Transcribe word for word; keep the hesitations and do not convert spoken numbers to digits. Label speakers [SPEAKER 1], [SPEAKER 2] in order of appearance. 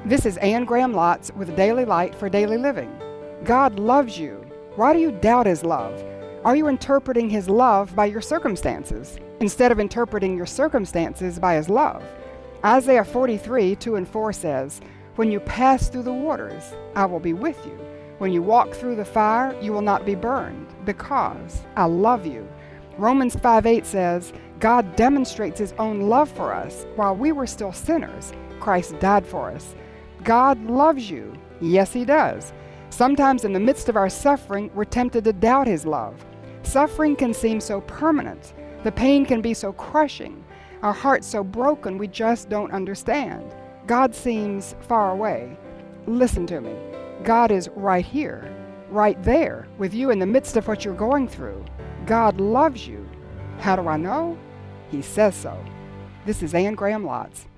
[SPEAKER 1] This is Anne Graham Lotz with Daily Light for Daily Living. God loves you. Why do you doubt His love? Are you interpreting His love by your circumstances instead of interpreting your circumstances by His love? Isaiah forty-three, two and four says, "When you pass through the waters, I will be with you. When you walk through the fire, you will not be burned, because I love you." Romans five eight says, "God demonstrates His own love for us. While we were still sinners, Christ died for us." God loves you. Yes, He does. Sometimes in the midst of our suffering, we're tempted to doubt His love. Suffering can seem so permanent. The pain can be so crushing. Our hearts so broken we just don't understand. God seems far away. Listen to me. God is right here, right there, with you in the midst of what you're going through. God loves you. How do I know? He says so. This is Anne Graham Lotz.